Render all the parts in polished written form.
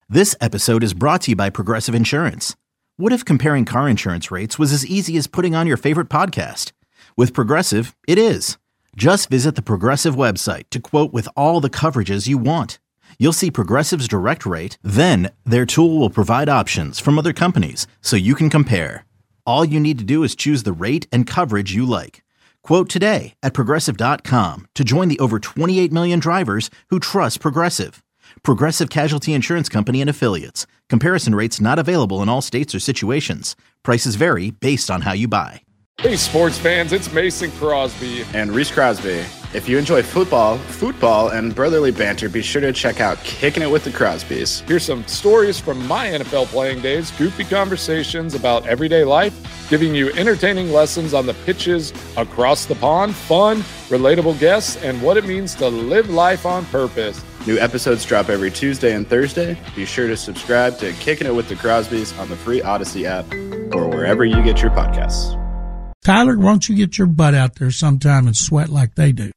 This episode is brought to you by Progressive Insurance. What if comparing car insurance rates was as easy as putting on your favorite podcast? With Progressive, it is. Just visit the Progressive website to quote with all the coverages you want. You'll see Progressive's direct rate, then their tool will provide options from other companies so you can compare. All you need to do is choose the rate and coverage you like. Quote today at Progressive.com to join the over 28 million drivers who trust Progressive. Progressive Casualty Insurance Company and Affiliates. Comparison rates not available in all states or situations. Prices vary based on how you buy. Hey, sports fans, it's Mason Crosby. And Reese Crosby. If you enjoy football, and brotherly banter, be sure to check out Kicking It with the Crosbys. Here's some stories from my NFL playing days, goofy conversations about everyday life, giving you entertaining lessons on the pitches across the pond, fun, relatable guests, and what it means to live life on purpose. New episodes drop every Tuesday and Thursday. Be sure to subscribe to Kicking It with the Crosbys on the free Odyssey app or wherever you get your podcasts. Tyler, why don't you get your butt out there sometime and sweat like they do?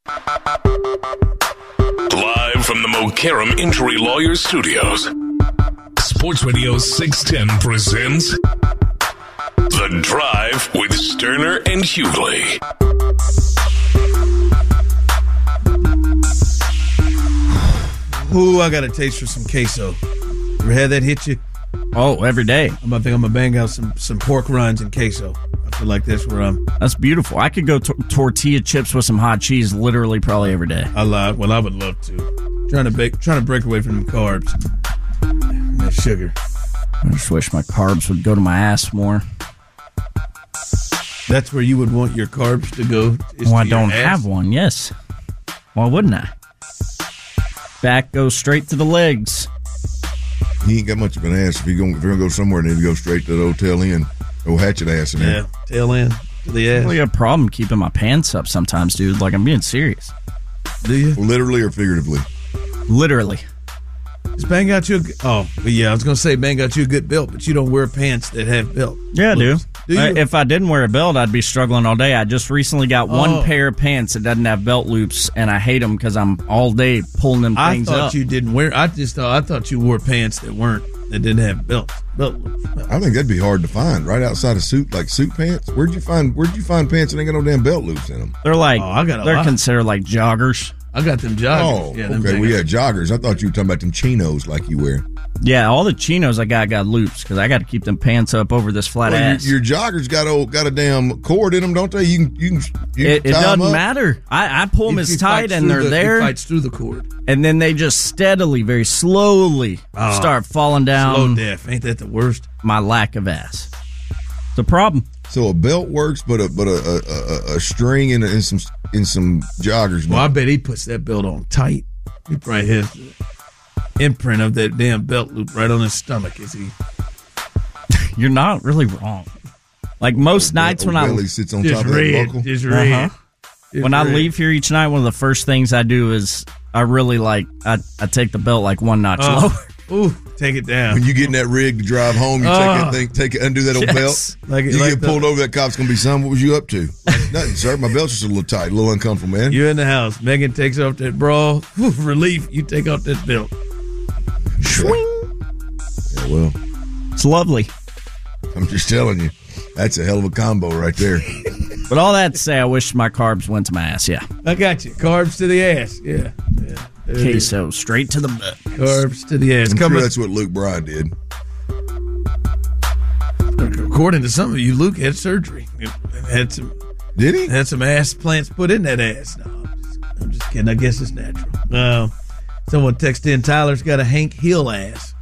Live from the Mokaram Injury Lawyers Studios, Sports Radio 610 presents The Drive with Sterner and Hughley. Ooh, I got a taste for some queso. Ever had that hit you? Oh, every day. I think I'm going to bang out some pork rinds and queso. I feel like that's where I'm. That's beautiful. I could go tortilla chips with some hot cheese literally probably every day. I would love to. Trying to break away from them carbs. And that sugar. I just wish my carbs would go to my ass more. That's where you would want your carbs to go? Well, I don't have one, yes. Why wouldn't I? Back goes straight to the legs. He ain't got much of an ass. If you're going to go somewhere, then you go straight to the old tail end. Old hatchet ass in there. Yeah, tail end to the ass. I really got a problem keeping my pants up sometimes, dude. Like, I'm being serious. Do you? Literally or figuratively? Literally. Just bang out you I was going to say bang out you a good belt, but you don't wear pants that have belt. Yeah, I do. Do you? If I didn't wear a belt, I'd be struggling all day. I just recently got one pair of pants that doesn't have belt loops, and I hate them because I'm all day pulling them things up. I thought you didn't wear. I thought you wore pants that didn't have belt loops. I think that'd be hard to find right outside of suit pants. Where'd you find pants that ain't got no damn belt loops in them? They're like they're considered like joggers. I got them joggers. Oh, yeah, okay. Well, yeah, joggers. I thought you were talking about them chinos like you wear. Yeah, all the chinos I got loops because I got to keep them pants up over this flat ass. Your joggers got a damn cord in them, don't they? You can it doesn't matter. I pull them as tight and they're there. It fights through the cord. And then they just steadily, very slowly start falling down. Slow death. Ain't that the worst? My lack of ass. It's a problem. So a belt works, but a string in some joggers. Well, I bet he puts that belt on tight. He probably has the imprint of that damn belt loop right on his stomach. Is he? You're not really wrong. Like most nights when belly sits on top of that buckle. Just red. When I leave here each night, one of the first things I do is I really I take the belt like one notch lower. Ooh, take it down. When you get in that rig to drive home, you take that thing, undo that old belt. You get pulled over, that cop's going to be, son, what was you up to? Nothing, sir. My belt's just a little tight, a little uncomfortable, man. You're in the house. Megan takes off that bra. Relief. You take off that belt. Swing. Yeah, well. It's lovely. I'm just telling you. That's a hell of a combo right there. But all that to say, I wish my carbs went to my ass, yeah. I got you. Carbs to the ass. Yeah. Queso straight to the butt. Carbs to the ass. I'm sure that's what Luke Bryan did. According to some of you, Luke had surgery. Did he? Had some ass plants put in that ass. No, I'm just kidding. I guess it's natural. Someone texted in, Tyler's got a Hank Hill ass.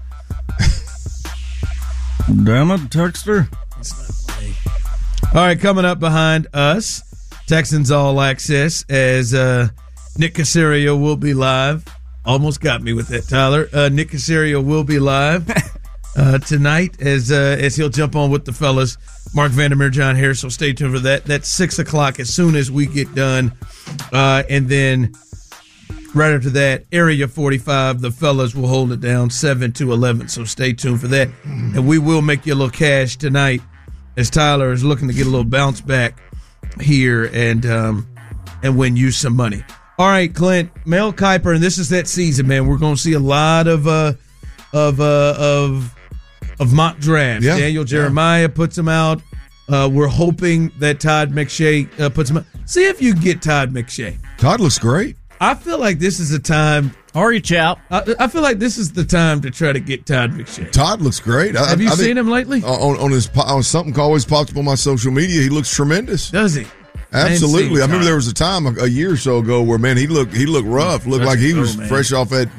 Damn it, Texter. It's not funny. All right, coming up behind us, Texans All Access as Nick Caserio will be live. Almost got me with that, Tyler. Nick Caserio will be live tonight as he'll jump on with the fellas. Mark Vandermeer, John Harris, so stay tuned for that. That's 6 o'clock as soon as we get done. And then right after that, Area 45, the fellas will hold it down 7 to 11, so stay tuned for that. And we will make you a little cash tonight as Tyler is looking to get a little bounce back here and win you some money. All right, Clint, Mel Kiper, and this is that season, man. We're going to see a lot of of mock drafts. Yeah. Daniel Jeremiah puts them out. We're hoping that Todd McShay puts them out. See if you can get Todd McShay. Todd looks great. I feel like this is a time. Reach out. I feel like this is the time to try to get Todd McShay. Todd looks great. Have you seen him lately? On something always pops up on my social media. He looks tremendous. Does he? Absolutely. I remember there was a time a year or so ago where he looked rough. Looked like he was fresh off that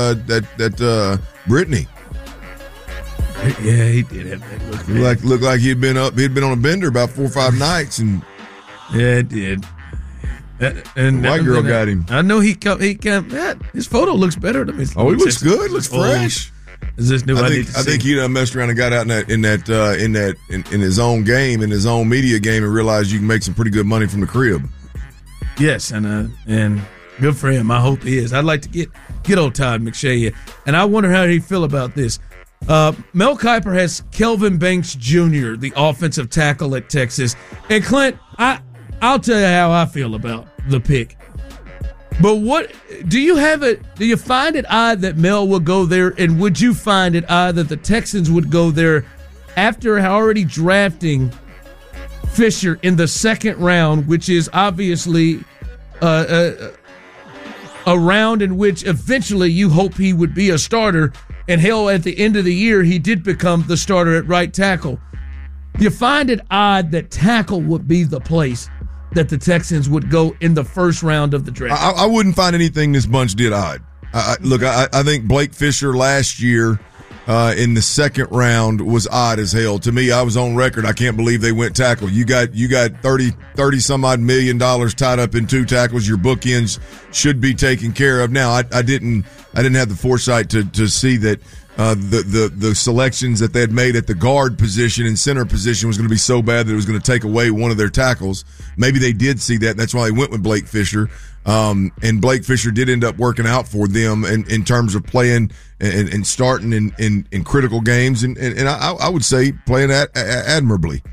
Brittany. Yeah, he did have that look. Looked like he'd been on a bender about 4 or 5 nights, and yeah, it did. And white girl got him. I know he his photo looks better to me. Oh, he looks good. Looks fresh. Is this new? I think he messed around and got out in his own game, in his own media game, and realized you can make some pretty good money from the crib. Yes, and good for him. I hope he is. I'd like to get old Todd McShay here, and I wonder how he'd feel about this. Mel Kiper has Kelvin Banks Jr., the offensive tackle at Texas, and Clint, I'll tell you how I feel about the pick. But what do you find it odd that Mel would go there, and would you find it odd that the Texans would go there after already drafting Fisher in the second round, which is obviously a round in which eventually you hope he would be a starter, and hell, at the end of the year, he did become the starter at right tackle. You find it odd that tackle would be the place that the Texans would go in the first round of the draft. I wouldn't find anything this bunch did odd. I think Blake Fisher last year in the second round was odd as hell. To me, I was on record. I can't believe they went tackle. You got 30 some odd $1 million tied up in 2 tackles. Your bookends should be taken care of. Now, I didn't have the foresight to see that the selections that they had made at the guard position and center position was going to be so bad that it was going to take away one of their tackles. Maybe they did see that. That's why they went with Blake Fisher. And Blake Fisher did end up working out for them in terms of playing and starting in critical games. And I would say playing admirably.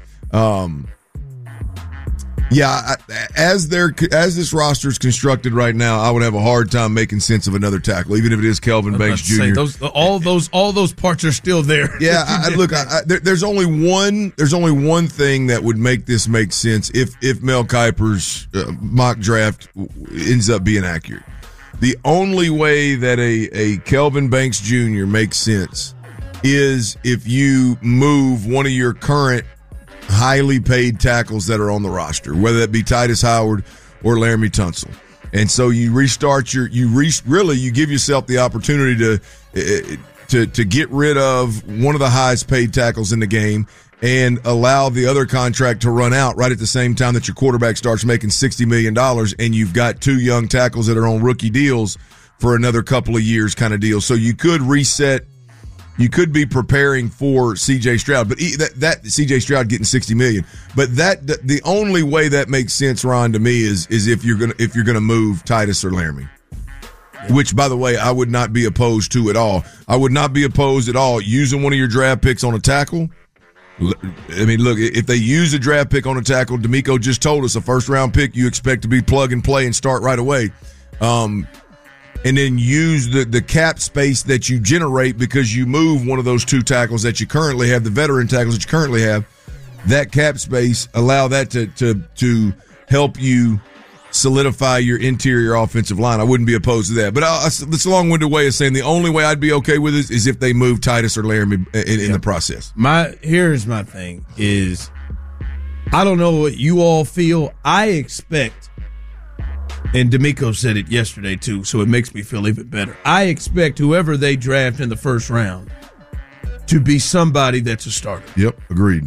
As this roster is constructed right now, I would have a hard time making sense of another tackle, even if it is Kelvin Banks Jr. All those parts are still there. Yeah, there's only one thing that would make this make sense if Mel Kiper's mock draft ends up being accurate. The only way that a Kelvin Banks Jr. makes sense is if you move one of your current highly paid tackles that are on the roster, whether that be Titus Howard or Laramie Tunsil. And so you restart you give yourself the opportunity to get rid of one of the highest paid tackles in the game and allow the other contract to run out right at the same time that your quarterback starts making $60 million, and you've got 2 young tackles that are on rookie deals for another couple of years kind of deal. So you could reset. You could be preparing for C.J. Stroud, but that C.J. Stroud getting $60 million. But the only way that makes sense, Ron, to me is if you're gonna move Titus or Laramie, which, by the way, I would not be opposed to at all. I would not be opposed at all using one of your draft picks on a tackle. I mean, look, if they use a draft pick on a tackle, D'Amico just told us a first-round pick you expect to be plug and play and start right away. And then use the cap space that you generate because you move one of those 2 tackles that you currently have, the veteran tackles that you currently have, that cap space, allow that to help you solidify your interior offensive line. I wouldn't be opposed to that. But that's a long-winded way of saying the only way I'd be okay with it is if they move Titus or Laramie in the process. Here's my thing is, I don't know what you all feel. I expect, and D'Amico said it yesterday too, so it makes me feel even better. I expect whoever they draft in the first round to be somebody that's a starter. Yep, agreed.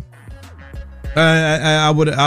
I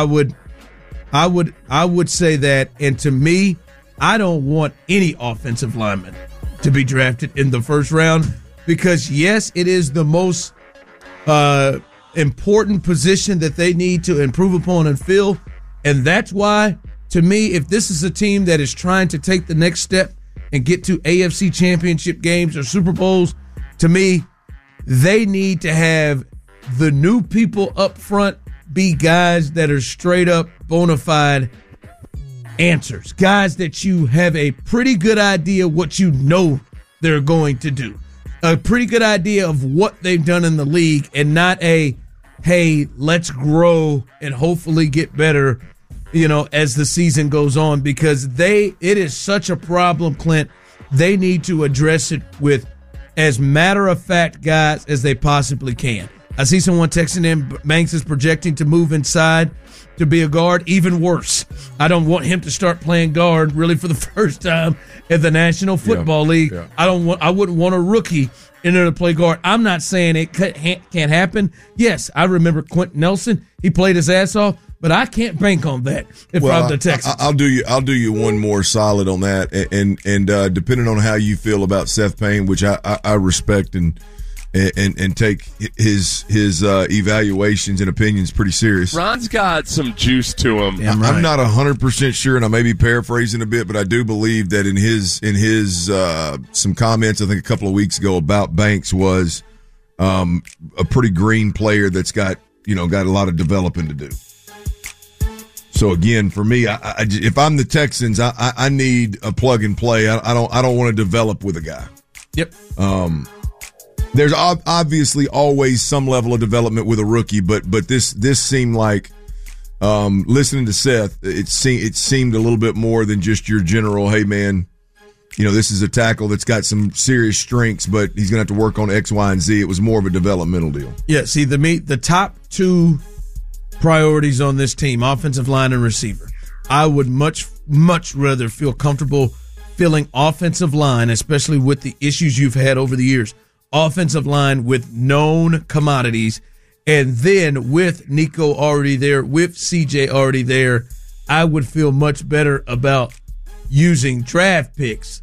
would say that, and to me, I don't want any offensive lineman to be drafted in the first round because, yes, it is the most important position that they need to improve upon and fill, and that's why, to me, if this is a team that is trying to take the next step and get to AFC championship games or Super Bowls, to me, they need to have the new people up front be guys that are straight up bona fide answers, guys that you have a pretty good idea what you know they're going to do. a pretty good idea of what they've done in the league and not a, hey, let's grow and hopefully get better, as the season goes on, because it is such a problem, Clint. They need to address it with as matter-of-fact guys as they possibly can. I see someone texting in, Banks is projecting to move inside to be a guard. Even worse. I don't want him to start playing guard really for the first time in the National Football League. Yeah. I wouldn't want a rookie in there to play guard. I'm not saying it can't happen. Yes, I remember Quentin Nelson. He played his ass off, but I can't bank on that if I'm the Texans. I'll do you one more solid on that, and depending on how you feel about Seth Payne, which I respect and take his evaluations and opinions pretty serious. Ron's got some juice to him. Yeah, I'm not 100% sure, and I may be paraphrasing a bit, but I do believe that in his some comments I think a couple of weeks ago about Banks was a pretty green player that's got a lot of developing to do. So again, for me, if I'm the Texans, I need a plug and play. I don't want to develop with a guy. Yep. There's obviously always some level of development with a rookie, but this seemed like, listening to Seth, it seemed a little bit more than just your general, hey man, this is a tackle that's got some serious strengths, but he's going to have to work on X, Y, and Z. It was more of a developmental deal. Yeah, see, the top two priorities on this team, offensive line and receiver. I would much, much rather feel comfortable filling offensive line, especially with the issues you've had over the years. Offensive line with known commodities, and then with Nico already there, with CJ already there, I would feel much better about using draft picks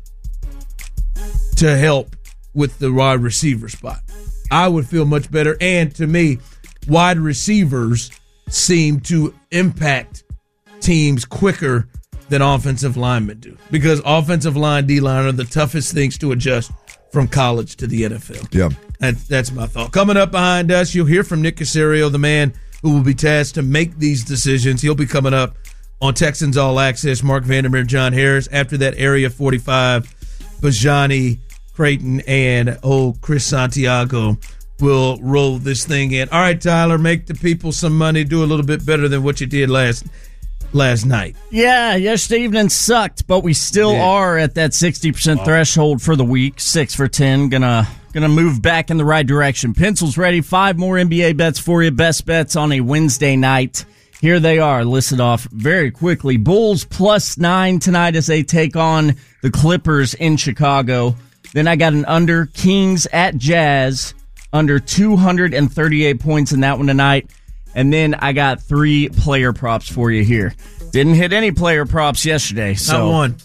to help with the wide receiver spot. I would feel much better, and to me, wide receivers seem to impact teams quicker than offensive linemen do, because offensive line, D-line are the toughest things to adjust from college to the NFL. Yeah. That's my thought. Coming up behind us, you'll hear from Nick Caserio, the man who will be tasked to make these decisions. He'll be coming up on Texans All Access. Mark Vandermeer, John Harris. After that, Area 45, Bajani, Creighton, and Chris Santiago will roll this thing in. All right, Tyler, make the people some money. Do a little bit better than what you did last night. Yeah, yesterday evening sucked, but we still are at that 60% threshold for the week. 6 for 10. Gonna move back in the right direction. Pencils ready. 5 more NBA bets for you. Best bets on a Wednesday night. Here they are, listed off very quickly. Bulls +9 tonight as they take on the Clippers in Chicago. Then I got an under. Kings at Jazz. Under 238 points in that one tonight. And then I got 3 player props for you here. Didn't hit any player props yesterday, so not one.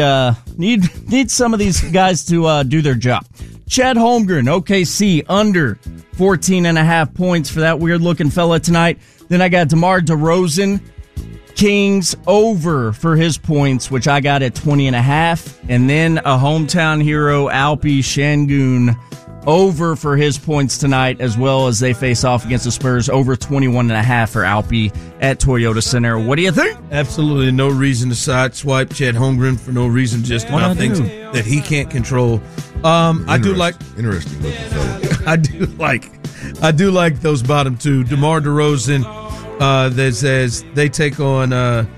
Need some of these guys to do their job. Chad Holmgren, OKC, under 14.5 points for that weird-looking fella tonight. Then I got DeMar DeRozan, Kings, over for his points, which I got at 20.5. And then a hometown hero, Alpi Şengün, over for his points tonight, as well as they face off against the Spurs. Over 21.5 for Alpi at Toyota Center. What do you think? Absolutely no reason to sideswipe Chad Holmgren for no reason, just about things that he can't control. I do like interesting looking fella. I do like those bottom two. DeMar DeRozan, that says they take on the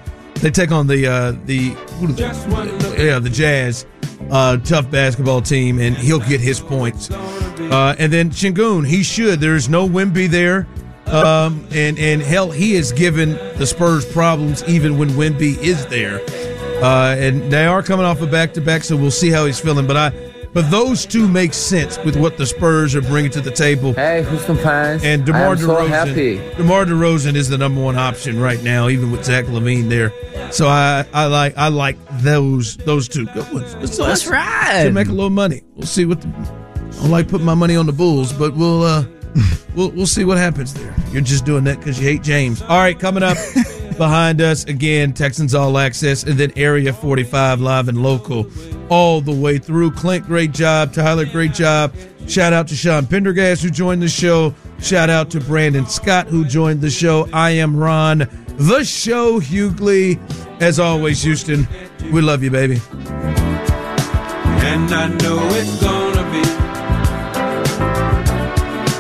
Jazz. Tough basketball team, and he'll get his points. And then Şengün, he should. There's no Wemby there. And hell, he has given the Spurs problems even when Wemby is there. And they are coming off a back-to-back, so we'll see how he's feeling. But those two make sense with what the Spurs are bringing to the table. Hey, Houston fans. And DeMar DeRozan, so happy. DeMar DeRozan is the number one option right now, even with Zach LaVine there. So I like those two good ones. That's right. To make a little money. We'll see what I like putting my money on the Bulls, but we'll see what happens there. You're just doing that because you hate James. All right, coming up behind us again, Texans All Access, and then Area 45 live and local all the way through. Clint, great job. Tyler, great job. Shout out to Sean Pendergast, who joined the show. Shout out to Brandon Scott, who joined the show. I am Ron, the show Hughley. As always, Houston, we love you, baby. And I know it's gonna be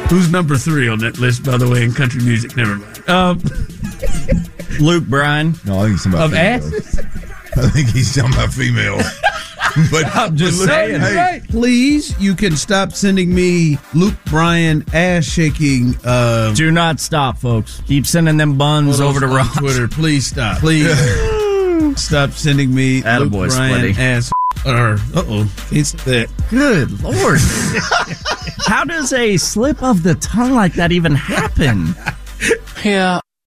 Who's number 3 on that list, by the way, in country music? Never mind. Luke Bryan. No, I think he's talking about Of females. I think he's talking about females. But I'm just but saying. hey, Right. Please, you can stop sending me Luke Bryan ass shaking. Do not stop, folks. Keep sending them buns over to on Ross. Twitter. Please stop. Please stop sending me Attaboy, Luke Bryan Splitty. ass. Or can't say that. Good Lord. How does a slip of the tongue like that even happen? Yeah,